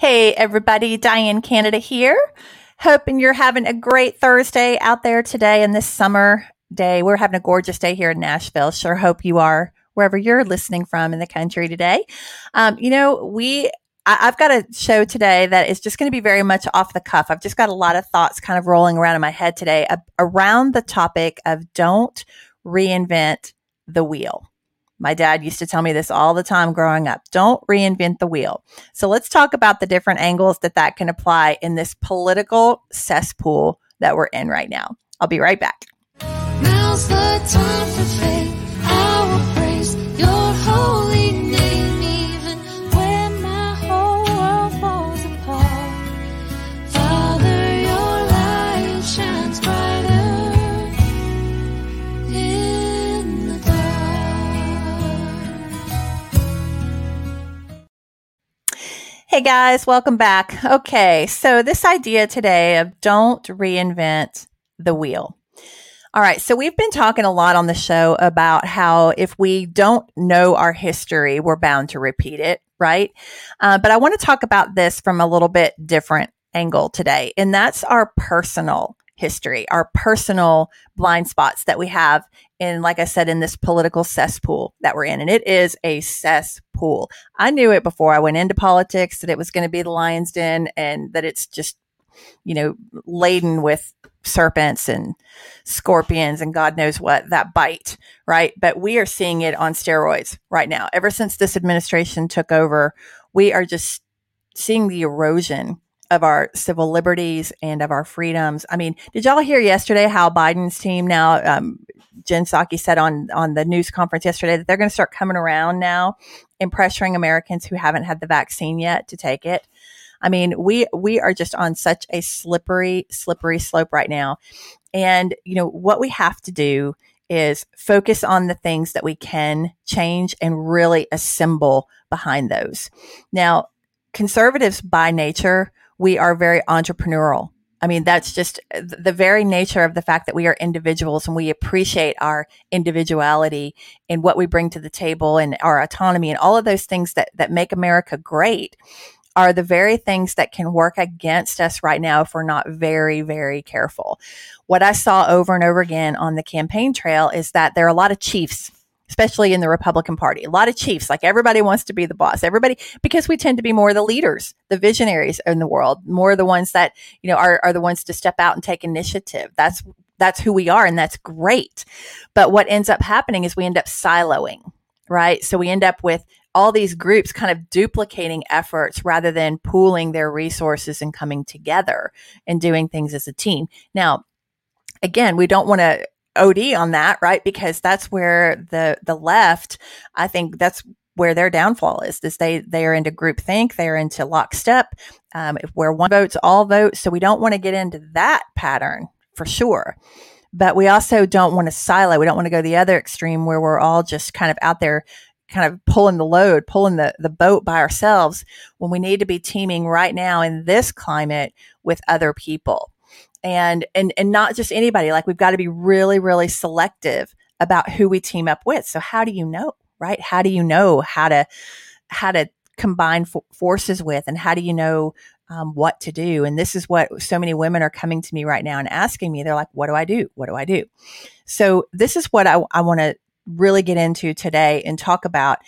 Hey, everybody, Diane Canada here. Hoping you're having a great Thursday out there today in this summer day. We're having a gorgeous day here in Nashville. Sure hope you are wherever you're listening from in the country today. I've got a show today that is just going to be very much off the cuff. I've just got a lot of thoughts kind of rolling around in my head today around the topic of don't reinvent the wheel. My dad used to tell me this all the time growing up. Don't reinvent the wheel. So let's talk about the different angles that can apply in this political cesspool that we're in right now. I'll be right back. Now's the time for faith. I will praise your holy name, even when my whole world falls apart. Father, your light shines brighter in the dark. Hey guys, welcome back. Okay, so this idea today of don't reinvent the wheel. All right, so we've been talking a lot on the show about how if we don't know our history, we're bound to repeat it, right? But I want to talk about this from a little bit different angle today, and that's our personal history, our personal blind spots that we have in, like I said, in this political cesspool that we're in. And it is a cesspool. I knew it before I went into politics that it was going to be the lion's den and that it's just, laden with serpents and scorpions and God knows what that bite, right? But we are seeing it on steroids right now. Ever since this administration took over, we are just seeing the erosion of our civil liberties and of our freedoms. I mean, did y'all hear yesterday how Biden's team now, Jen Psaki said on the news conference yesterday that they're going to start coming around now and pressuring Americans who haven't had the vaccine yet to take it. I mean, we are just on such a slippery slope right now. And, what we have to do is focus on the things that we can change and really assemble behind those. Now, conservatives by nature, we are very entrepreneurial. I mean, that's just the very nature of the fact that we are individuals and we appreciate our individuality and what we bring to the table and our autonomy and all of those things that make America great are the very things that can work against us right now if we're not very, very careful. What I saw over and over again on the campaign trail is that there are a lot of chiefs, especially in the Republican Party, a lot of chiefs, like everybody wants to be the boss, because we tend to be more the leaders, the visionaries in the world, more the ones that, are the ones to step out and take initiative. That's who we are. And that's great. But what ends up happening is we end up siloing, right? So we end up with all these groups kind of duplicating efforts rather than pooling their resources and coming together and doing things as a team. Now, again, we don't want to OD on that, right? Because that's where the left, I think that's where their downfall is they are into groupthink, they're into lockstep, where one votes, all vote. So we don't want to get into that pattern for sure. But we also don't want to silo. We don't want to go the other extreme where we're all just kind of out there kind of pulling the load, pulling the boat by ourselves when we need to be teaming right now in this climate with other people. And not just anybody. Like, we've got to be really, really selective about who we team up with. So how do you know, right? How do you know how to combine forces with, and how do you know what to do? And this is what so many women are coming to me right now and asking me. They're like, what do I do? What do I do? So this is what I want to really get into today and talk about.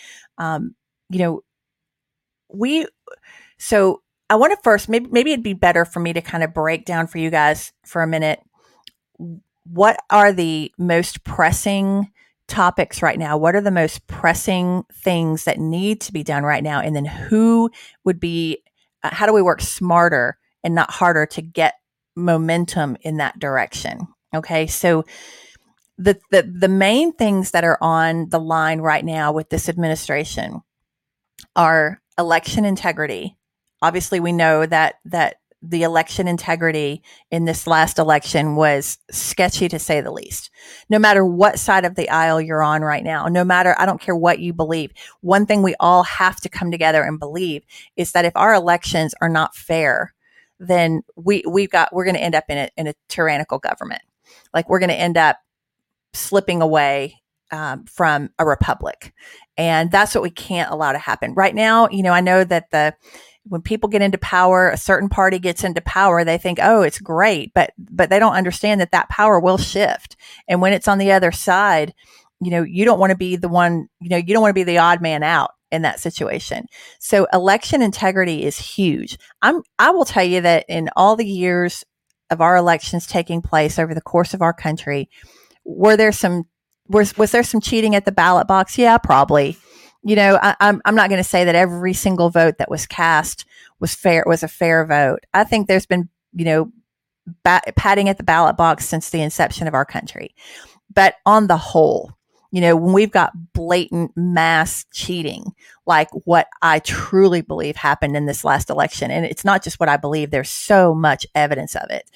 So I want to first, maybe it'd be better for me to kind of break down for you guys for a minute. What are the most pressing topics right now? What are the most pressing things that need to be done right now? And then who would be, how do we work smarter and not harder to get momentum in that direction? Okay. So the main things that are on the line right now with this administration are election integrity. Obviously, we know that the election integrity in this last election was sketchy, to say the least. No matter what side of the aisle you're on right now, I don't care what you believe. One thing we all have to come together and believe is that if our elections are not fair, then we're going to end up in a tyrannical government. Like, we're going to end up slipping away from a republic. And that's what we can't allow to happen right now. I know that when people get into power, a certain party gets into power, they think, oh, it's great, but they don't understand that power will shift. And when it's on the other side, you don't want to be the one, you don't want to be the odd man out in that situation. So election integrity is huge. I will tell you that in all the years of our elections taking place over the course of our country, was there some cheating at the ballot box? Yeah, probably. I'm not going to say that every single vote that was cast was a fair vote. I think there's been, padding at the ballot box since the inception of our country. But on the whole, when we've got blatant mass cheating, like what I truly believe happened in this last election, and it's not just what I believe, there's so much evidence of it.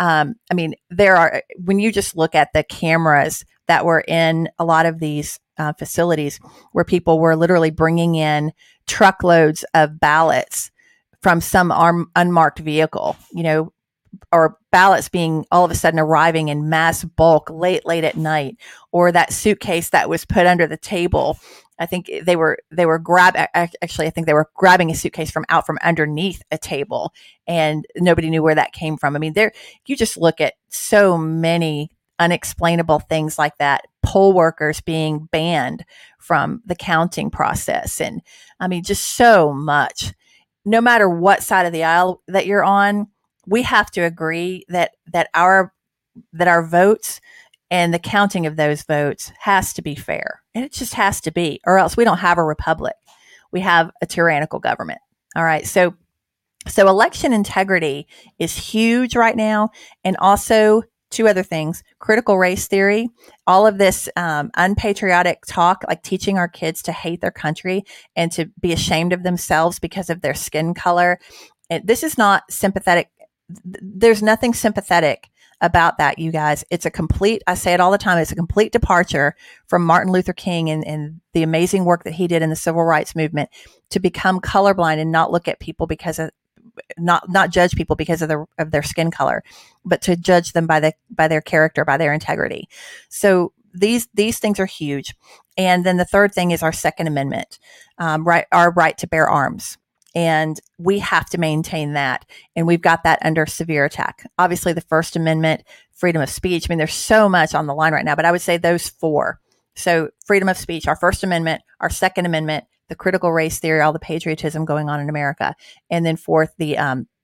When you just look at the cameras that were in a lot of these facilities where people were literally bringing in truckloads of ballots from some unmarked vehicle, or ballots being all of a sudden arriving in mass bulk late at night, or that suitcase that was put under the table. I think they were grabbing a suitcase from underneath a table, and nobody knew where that came from. You just look at so many unexplainable things like that. Poll workers being banned from the counting process. And just so much. No matter what side of the aisle that you're on, we have to agree that our votes and the counting of those votes has to be fair. And it just has to be, or else we don't have a republic. We have a tyrannical government. All right. So election integrity is huge right now. And also, two other things: critical race theory, all of this unpatriotic talk, like teaching our kids to hate their country and to be ashamed of themselves because of their skin color. This is not sympathetic. There's nothing sympathetic about that, you guys. I say it all the time, it's a complete departure from Martin Luther King and the amazing work that he did in the civil rights movement to become colorblind and not look at people because of not judge people because of their skin color, but to judge them by their character, by their integrity. So these things are huge. And then the third thing is our Second Amendment, our right to bear arms. And we have to maintain that. And we've got that under severe attack. Obviously, the First Amendment, freedom of speech. There's so much on the line right now, but I would say those four. So freedom of speech, our First Amendment, our Second Amendment, the critical race theory, all the patriotism going on in America. And then fourth, the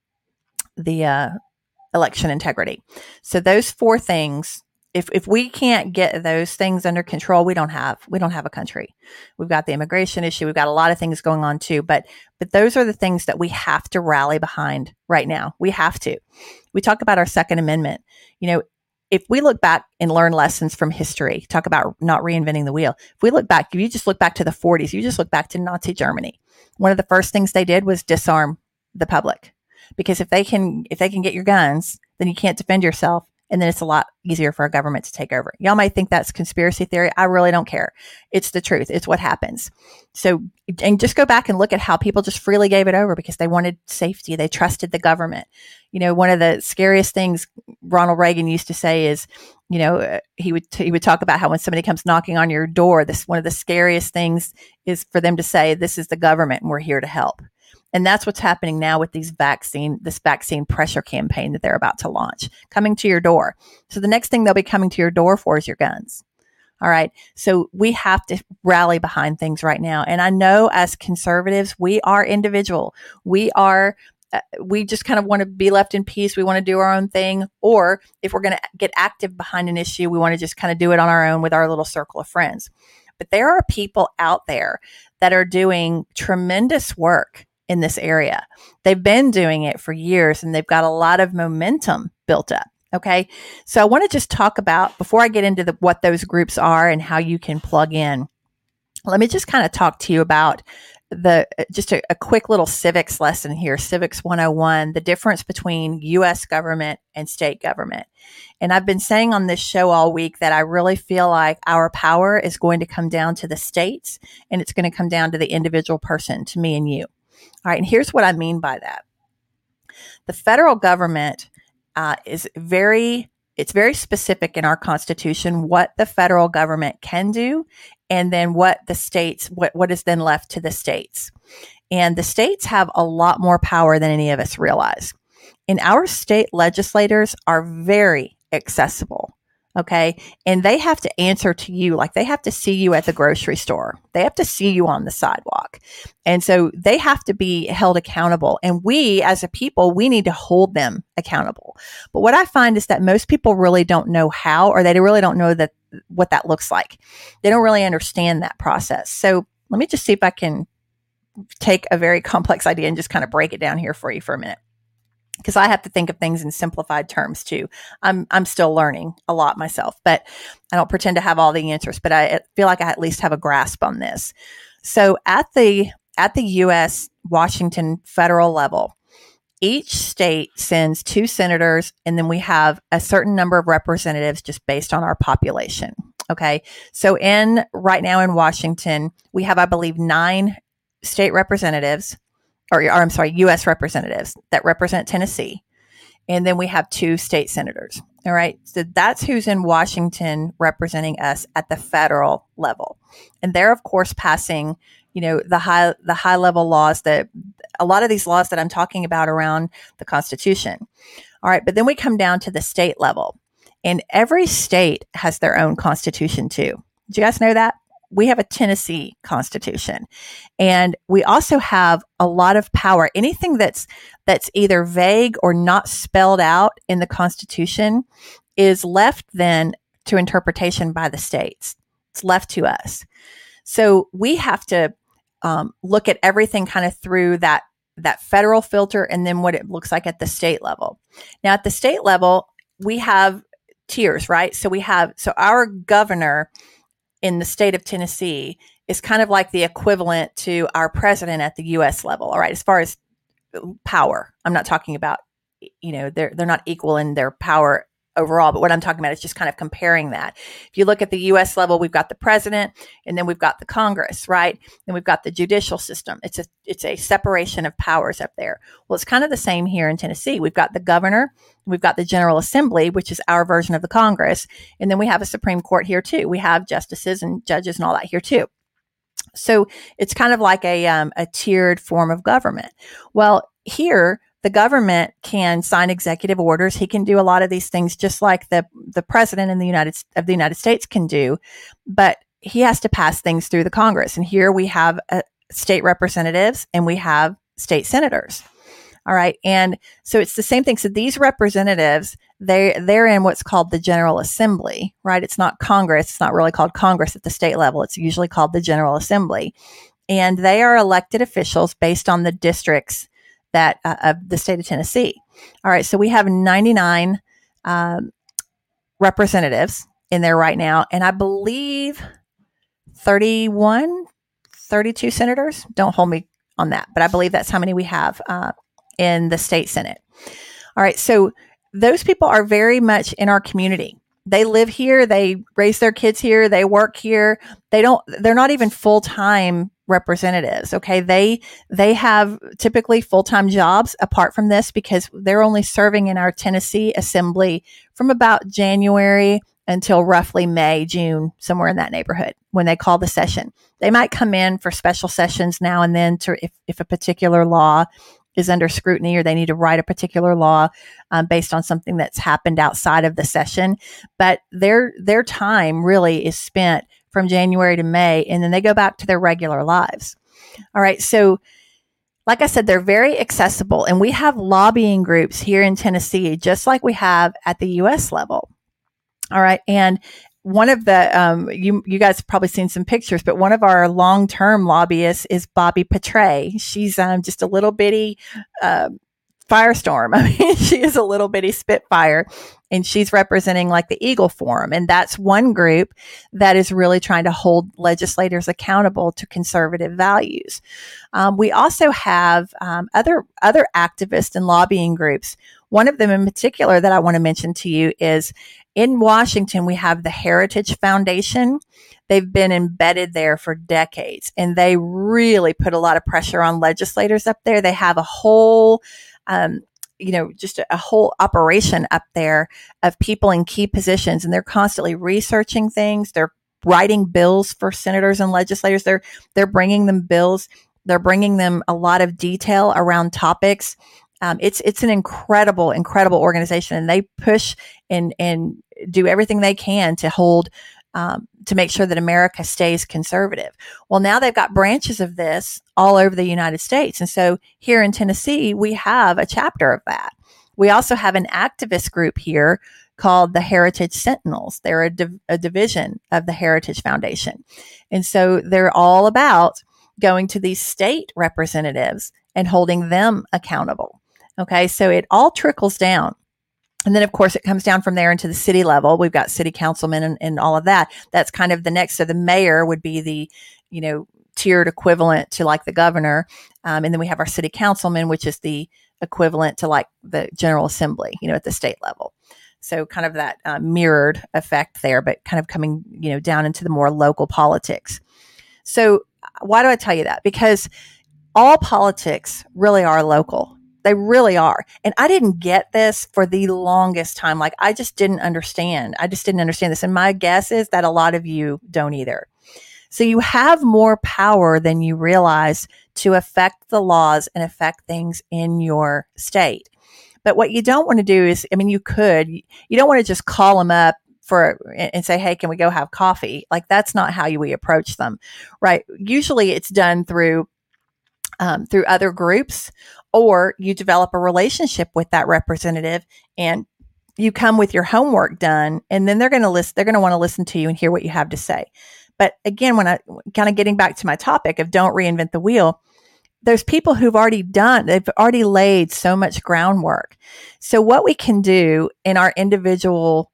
election integrity. So those four things, if we can't get those things under control, we don't have a country. We've got the immigration issue. We've got a lot of things going on too, but those are the things that we have to rally behind right now. We have to. We talk about our Second Amendment. If we look back and learn lessons from history, talk about not reinventing the wheel. If we look back, if you just look back to the 40s, you just look back to Nazi Germany. One of the first things they did was disarm the public, because if they can get your guns, then you can't defend yourself. And then it's a lot easier for a government to take over. Y'all might think that's conspiracy theory. I really don't care. It's the truth. It's what happens. So, and just go back and look at how people just freely gave it over because they wanted safety. They trusted the government. One of the scariest things Ronald Reagan used to say is, he would talk about how when somebody comes knocking on your door, one of the scariest things is for them to say, "This is the government and we're here to help." And that's what's happening now with this vaccine pressure campaign that they're about to launch, coming to your door. So the next thing they'll be coming to your door for is your guns. All right. So we have to rally behind things right now. And I know as conservatives, we are individual. We just kind of want to be left in peace. We want to do our own thing. Or if we're going to get active behind an issue, we want to just kind of do it on our own with our little circle of friends. But there are people out there that are doing tremendous work in this area. They've been doing it for years and they've got a lot of momentum built up. Okay. So I want to just talk about, before I get into what those groups are and how you can plug in, let me just kind of talk to you about just a quick little civics lesson here, Civics 101, the difference between U.S. government and state government. And I've been saying on this show all week that I really feel like our power is going to come down to the states and it's going to come down to the individual person, to me and you. All right. And here's what I mean by that. The federal government is very specific in our Constitution what the federal government can do, and then what the states, what is then left to the states. And the states have a lot more power than any of us realize. And our state legislators are very accessible. Okay. And they have to answer to you, like they have to see you at the grocery store. They have to see you on the sidewalk. And so they have to be held accountable. And we, as a people, we need to hold them accountable. But what I find is that most people really don't know how, or they really don't know what that looks like. They don't really understand that process. So let me just see if I can take a very complex idea and just kind of break it down here for you for a minute, because I have to think of things in simplified terms too. I'm still learning a lot myself, but I don't pretend to have all the answers, but I feel like I at least have a grasp on this. So at the U.S. Washington federal level, each state sends 2 senators, and then we have a certain number of representatives just based on our population. Okay. So right now in Washington, we have, I believe, 9 state representatives, or I'm sorry, U.S. representatives that represent Tennessee. And then we have 2 state senators. All right. So that's who's in Washington representing us at the federal level. And they're, of course, passing, the high level laws, that a lot of these laws that I'm talking about around the Constitution. All right. But then we come down to the state level, and every state has their own constitution too. Did you guys know that? We have a Tennessee Constitution, and we also have a lot of power. Anything that's either vague or not spelled out in the Constitution is left then to interpretation by the states. It's left to us. So we have to look at everything kind of through that federal filter, and then what it looks like at the state level. Now, at the state level, we have tiers, right? So our governor in the state of Tennessee is kind of like the equivalent to our president at the U.S. level. All right. As far as power, I'm not talking about, they're not equal in their power overall, but what I'm talking about is just kind of comparing that. If you look at the U.S. level, we've got the president, and then we've got the Congress, right? Then we've got the judicial system. It's a separation of powers up there. Well, it's kind of the same here in Tennessee. We've got the governor, we've got the General Assembly, which is our version of the Congress, and then we have a Supreme Court here too. We have justices and judges and all that here too. So it's kind of like a tiered form of government. Well, here, the government can sign executive orders. He can do a lot of these things just like the president of the United States can do, but he has to pass things through the Congress. And here we have state representatives and we have state senators. All right. And so it's the same thing. So these representatives, they're in what's called the General Assembly, right? It's not Congress. It's not really called Congress at the state level. It's usually called the General Assembly. And they are elected officials based on the districts that of the state of Tennessee. All right. So we have 99 representatives in there right now. And I believe 32 senators. Don't hold me on that, but I believe that's how many we have in the state Senate. All right. So those people are very much in our community. They live here. They raise their kids here. They work here. They're not even full-time representatives. Okay. They have typically full-time jobs apart from this, because they're only serving in our Tennessee Assembly from about January until roughly May, June, somewhere in that neighborhood when they call the session. They might come in for special sessions now and then if a particular law is under scrutiny, or they need to write a particular law based on something that's happened outside of the session. But their time really is spent from January to May, and then they go back to their regular lives. All right. So like I said, they're very accessible, and we have lobbying groups here in Tennessee, just like we have at the U.S. level. All right. And one of the, you guys have probably seen some pictures, but one of our long-term lobbyists is Bobby Petray. She's just a little bitty firestorm. I mean, she is a little bitty spitfire, and she's representing like the Eagle Forum. And that's one group that is really trying to hold legislators accountable to conservative values. We also have other activists and lobbying groups. One of them in particular that I want to mention to you is in Washington, we have the Heritage Foundation. They've been embedded there for decades, and they really put a lot of pressure on legislators up there. They have a whole, just a whole operation up there of people in key positions, and they're constantly researching things. They're writing bills for senators and legislators. They're bringing them bills They're bringing them a lot of detail around topics. It's an incredible organization, and they push and do everything they can to hold to make sure that America stays conservative. Well, now they've got branches of this all over the United States, and so here in Tennessee, we have a chapter of that. We also have an activist group here called the Heritage Sentinels. They're a division of the Heritage Foundation, and so they're all about going to these state representatives and holding them accountable. Okay, so it all trickles down. And then, of course, it comes down from there into the city level. We've got city councilmen and all of that. That's kind of the next. So the mayor would be the, tiered equivalent to like the governor. And then we have our city councilman, which is the equivalent to like the General Assembly, at the state level. So kind of that mirrored effect there, but kind of coming, down into the more local politics. So why do I tell you that? Because all politics really are local. They really are. And I didn't get this for the longest time. Like, I just didn't understand. This. And my guess is that a lot of you don't either. So you have more power than you realize to affect the laws and affect things in your state. But what you don't want to do is, you don't want to just call them up and say, hey, can we go have coffee? Like, that's not how we approach them, right? Usually it's done through other groups, or you develop a relationship with that representative and you come with your homework done, and then they're going to want to listen to you and hear what you have to say. But again, when I kind of getting back to my topic of don't reinvent the wheel, there's people they've already laid so much groundwork. So what we can do in our individual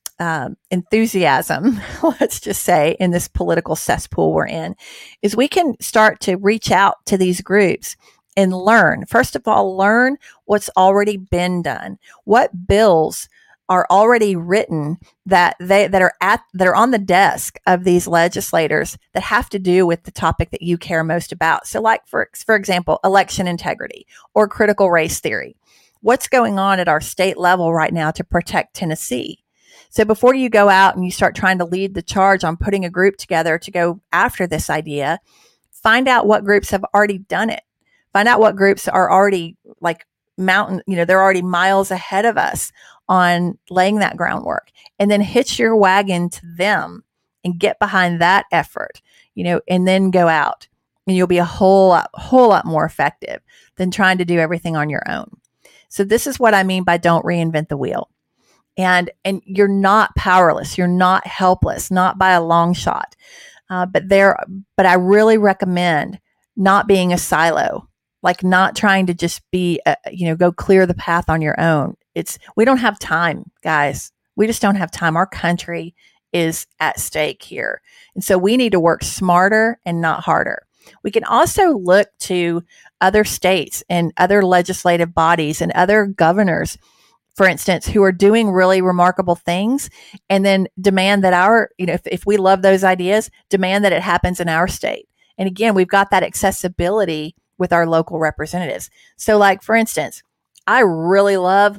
enthusiasm, let's just say, in this political cesspool we're in, is we can start to reach out to these groups and learn. First of all, learn what's already been done. What bills are already written that are on the desk of these legislators that have to do with the topic that you care most about. So, like for example, election integrity or critical race theory. What's going on at our state level right now to protect Tennessee? So before you go out and you start trying to lead the charge on putting a group together to go after this idea, find out what groups have already done it. Find out what groups are already like they're already miles ahead of us on laying that groundwork, and then hitch your wagon to them and get behind that effort, and then go out, and you'll be a whole lot more effective than trying to do everything on your own. So this is what I mean by don't reinvent the wheel. And you're not powerless. You're not helpless, not by a long shot. But I really recommend not being a silo, like not trying to just be, go clear the path on your own. We don't have time, guys. We just don't have time. Our country is at stake here. And so we need to work smarter and not harder. We can also look to other states and other legislative bodies and other governors, for instance, who are doing really remarkable things, and then demand that if we love those ideas, demand that it happens in our state. And again, we've got that accessibility with our local representatives. So like, for instance, I really love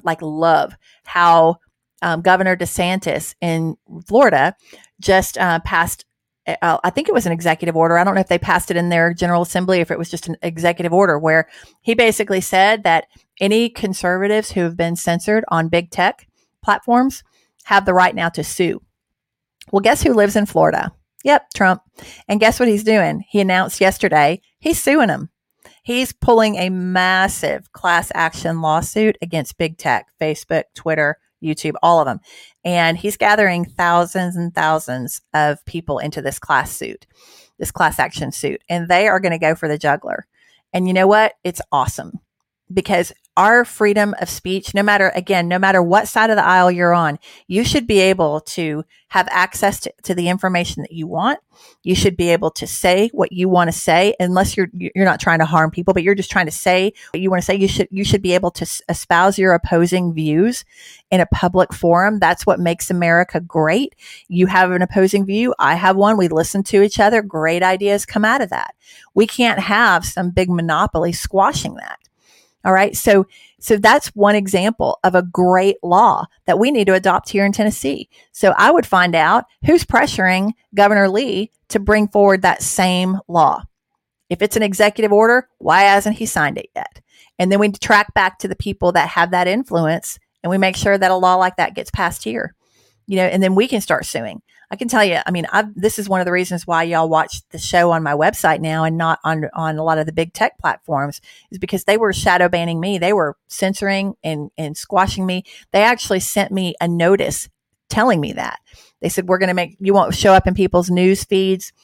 how Governor DeSantis in Florida just passed, I think it was an executive order. I don't know if they passed it in their General Assembly, if it was just an executive order, where he basically said that any conservatives who have been censored on big tech platforms have the right now to sue. Well, guess who lives in Florida? Yep, Trump. And guess what he's doing? He announced yesterday he's suing them. He's pulling a massive class action lawsuit against big tech, Facebook, Twitter, YouTube, all of them. And he's gathering thousands and thousands of people into this class action suit. And they are going to go for the jugular. And you know what? It's awesome, because our freedom of speech, no matter what side of the aisle you're on, you should be able to have access to the information that you want. You should be able to say what you want to say, unless you're not trying to harm people, but you're just trying to say what you want to say. You should be able to espouse your opposing views in a public forum. That's what makes America great. You have an opposing view. I have one. We listen to each other. Great ideas come out of that. We can't have some big monopoly squashing that. All right. So that's one example of a great law that we need to adopt here in Tennessee. So I would find out who's pressuring Governor Lee to bring forward that same law. If it's an executive order, why hasn't he signed it yet? And then we track back to the people that have that influence, and we make sure that a law like that gets passed here, and then we can start suing. I can tell you, I mean, this is one of the reasons why y'all watch the show on my website now and not on a lot of the big tech platforms, is because they were shadow banning me. They were censoring and squashing me. They actually sent me a notice telling me that. They said, you won't show up in people's news feeds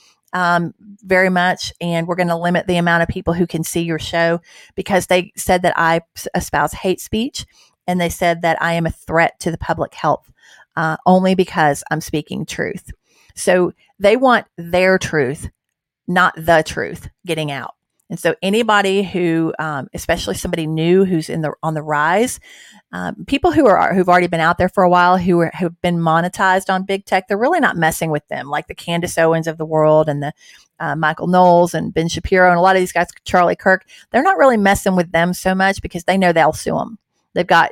very much, and we're going to limit the amount of people who can see your show, because they said that I espouse hate speech, and they said that I am a threat to the public health, only because I'm speaking truth. So they want their truth, not the truth, getting out. And so anybody who, especially somebody new who's on the rise, people who've already been out there for a while, who've been monetized on big tech, they're really not messing with them, like the Candace Owens of the world and the Michael Knowles and Ben Shapiro and a lot of these guys, Charlie Kirk. They're not really messing with them so much because they know they'll sue them. They've got,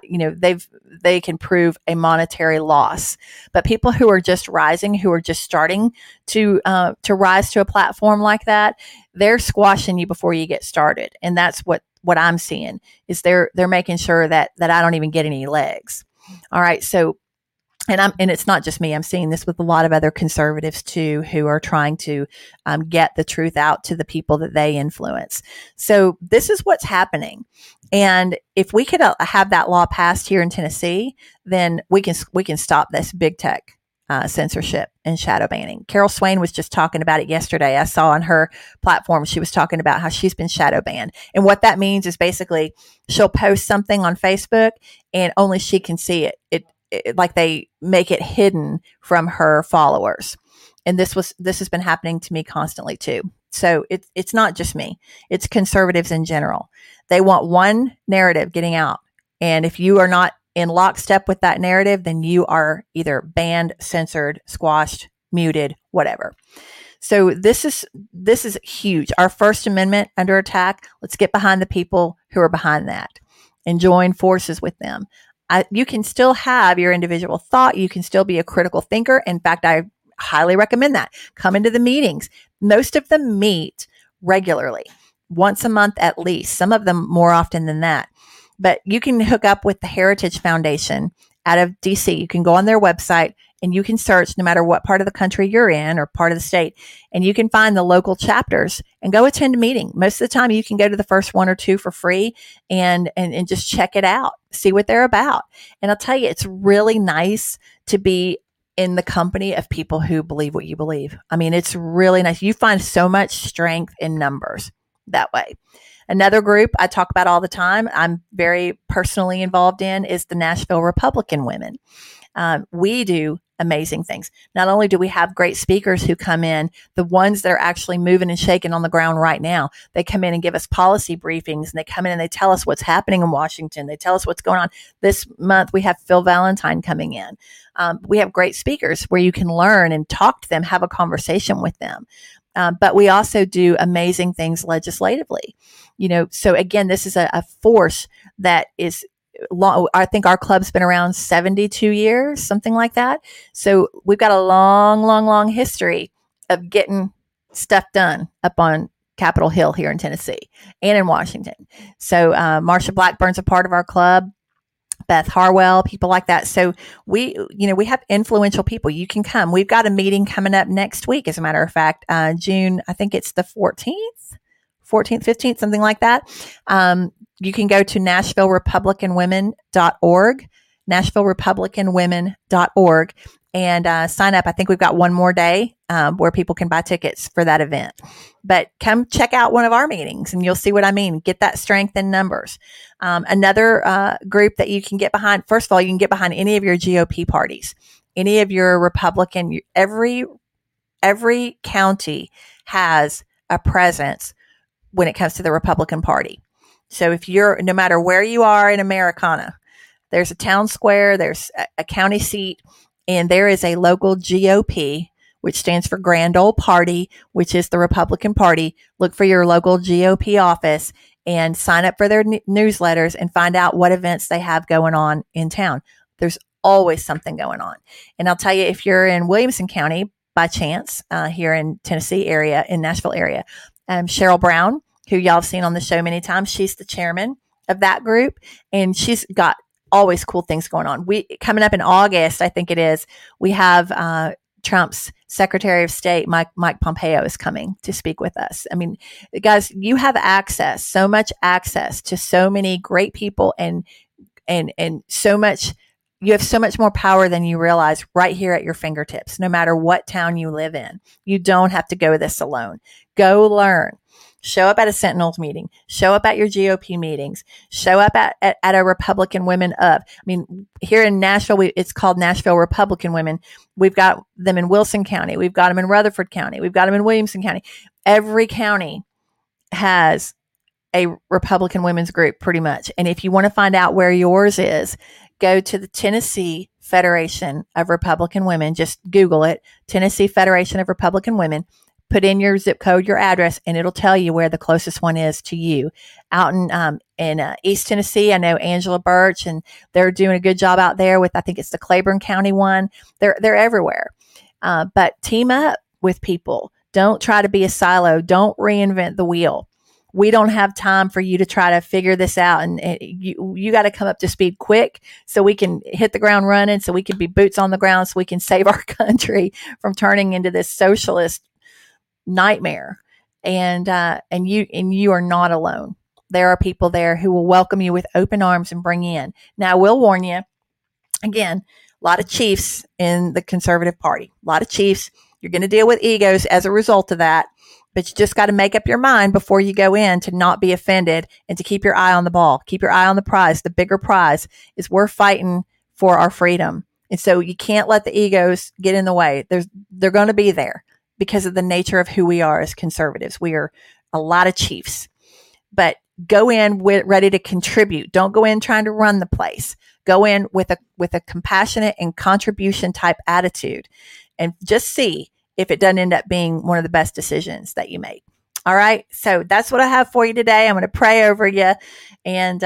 they can prove a monetary loss. But people who are just rising, who are just starting to rise to a platform like that, they're squashing you before you get started. And that's what I'm seeing, is they're making sure that I don't even get any legs. All right. So, and it's not just me. I'm seeing this with a lot of other conservatives too, who are trying to get the truth out to the people that they influence. So this is what's happening. And if we could have that law passed here in Tennessee, then we can stop this big tech censorship and shadow banning. Carol Swain was just talking about it yesterday. I saw on her platform, she was talking about how she's been shadow banned. And what that means is basically she'll post something on Facebook and only she can see it. It like they make it hidden from her followers. And this has been happening to me constantly too. So it's not just me. It's conservatives in general. They want one narrative getting out. And if you are not in lockstep with that narrative, then you are either banned, censored, squashed, muted, whatever. So this is huge. Our First Amendment under attack. Let's get behind the people who are behind that and join forces with them. You can still have your individual thought. You can still be a critical thinker. In fact, I highly recommend that. Come into the meetings. Most of them meet regularly, once a month at least, some of them more often than that. But you can hook up with the Heritage Foundation out of DC. You can go on their website and you can search no matter what part of the country you're in or part of the state, and you can find the local chapters and go attend a meeting. Most of the time you can go to the first one or two for free and just check it out, see what they're about. And I'll tell you, it's really nice to be in the company of people who believe what you believe. I mean, it's really nice. You find so much strength in numbers that way. Another group I talk about all the time, I'm very personally involved in, is the Nashville Republican Women. We do amazing things. Not only do we have great speakers who come in, the ones that are actually moving and shaking on the ground right now, they come in and give us policy briefings, and they come in and they tell us what's happening in Washington. They tell us what's going on. This month, we have Phil Valentine coming in. We have great speakers where you can learn and talk to them, have a conversation with them. But we also do amazing things legislatively. So again, this is a force that is long. I think our club's been around 72 years, something like that. So we've got a long, long, long history of getting stuff done up on Capitol Hill here in Tennessee and in Washington. So Marsha Blackburn's a part of our club. Beth Harwell, people like that. So we have influential people. You can come. We've got a meeting coming up next week. As a matter of fact, June, I think it's the 14th, 15th, something like that. You can go to NashvilleRepublicanWomen.org, NashvilleRepublicanWomen.org, and sign up. I think we've got one more day where people can buy tickets for that event. But come check out one of our meetings and you'll see what I mean. Get that strength in numbers. Another group that you can get behind, first of all, you can get behind any of your GOP parties, any of your Republican, every county has a presence when it comes to the Republican Party. So if no matter where you are in Americana, there's a town square, there's a county seat, and there is a local GOP, which stands for Grand Ole Party, which is the Republican Party. Look for your local GOP office and sign up for their newsletters and find out what events they have going on in town. There's always something going on. And I'll tell you, if you're in Williamson County by chance, here in Tennessee area, in Nashville area, Cheryl Brown, who y'all have seen on the show many times. She's the chairman of that group, and she's got always cool things going on. Coming up in August, I think it is, we have Trump's Secretary of State, Mike Pompeo, is coming to speak with us. I mean, guys, you have access, so much access to so many great people, and so much. You have so much more power than you realize right here at your fingertips, no matter what town you live in. You don't have to go this alone. Go learn. Show up at a Sentinels meeting. Show up at your GOP meetings. Show up at a Republican Women Of. I mean, here in Nashville, it's called Nashville Republican Women. We've got them in Wilson County. We've got them in Rutherford County. We've got them in Williamson County. Every county has a Republican women's group pretty much. And if you want to find out where yours is, go to the Tennessee Federation of Republican Women. Just Google it, Tennessee Federation of Republican Women. Put in your zip code, your address, and it'll tell you where the closest one is to you. Out in East Tennessee, I know Angela Birch, and they're doing a good job out there with, I think it's the Claiborne County one. They're everywhere. But team up with people. Don't try to be a silo. Don't reinvent the wheel. We don't have time for you to try to figure this out. And you got to come up to speed quick so we can hit the ground running, so we can be boots on the ground, so we can save our country from turning into this socialist nightmare. And you are not alone. There are people there who will welcome you with open arms and bring you in. Now, I will warn you, again, a lot of chiefs in the conservative party, a lot of chiefs. You're going to deal with egos as a result of that. But you just got to make up your mind before you go in to not be offended and to keep your eye on the ball. Keep your eye on the prize. The bigger prize is we're fighting for our freedom. And so you can't let the egos get in the way. They're going to be there because of the nature of who we are as conservatives. We are a lot of chiefs. But go in ready to contribute. Don't go in trying to run the place. Go in with a compassionate and contribution type attitude, and just see if it doesn't end up being one of the best decisions that you make. All right. So that's what I have for you today. I'm going to pray over you. And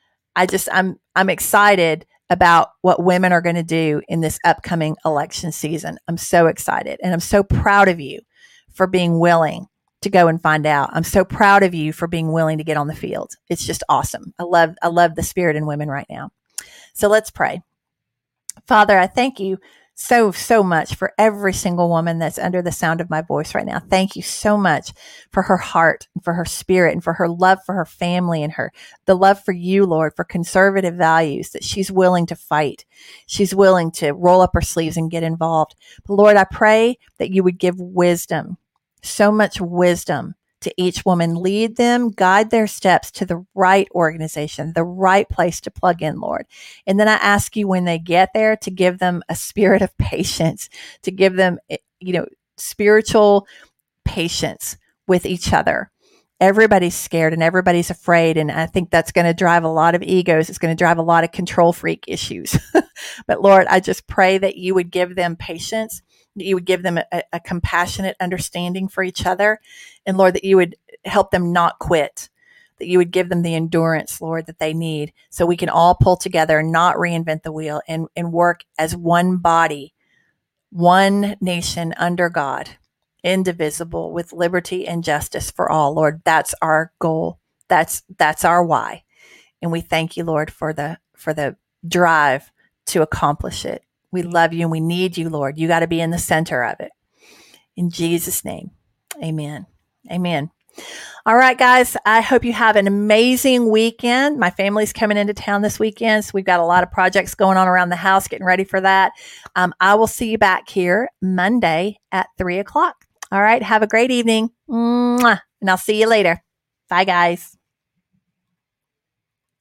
I'm excited about what women are going to do in this upcoming election season. I'm so excited. And I'm so proud of you for being willing to go and find out. I'm so proud of you for being willing to get on the field. It's just awesome. I love the spirit in women right now. So let's pray. Father, I thank you so much for every single woman that's under the sound of my voice right now. Thank you so much for her heart and for her spirit and for her love for her family and the love for you, Lord, for conservative values, that she's willing to fight. She's willing to roll up her sleeves and get involved. But Lord, I pray that you would give wisdom, so much wisdom to each woman. Lead them, guide their steps to the right organization, the right place to plug in, Lord. And then I ask you, when they get there, to give them a spirit of patience, to give them, spiritual patience with each other. Everybody's scared and everybody's afraid. And I think that's going to drive a lot of egos. It's going to drive a lot of control freak issues. But Lord, I just pray that you would give them patience, that you would give them a compassionate understanding for each other. And Lord, that you would help them not quit, that you would give them the endurance, Lord, that they need, so we can all pull together and not reinvent the wheel and work as one body, one nation under God, indivisible, with liberty and justice for all. Lord, that's our goal. That's our why. And we thank you, Lord, for the drive to accomplish it. We love you and we need you, Lord. You got to be in the center of it. In Jesus' name, amen. Amen. All right, guys, I hope you have an amazing weekend. My family's coming into town this weekend, so we've got a lot of projects going on around the house, getting ready for that. I will see you back here Monday at 3:00. All right, have a great evening. Mwah. And I'll see you later. Bye, guys.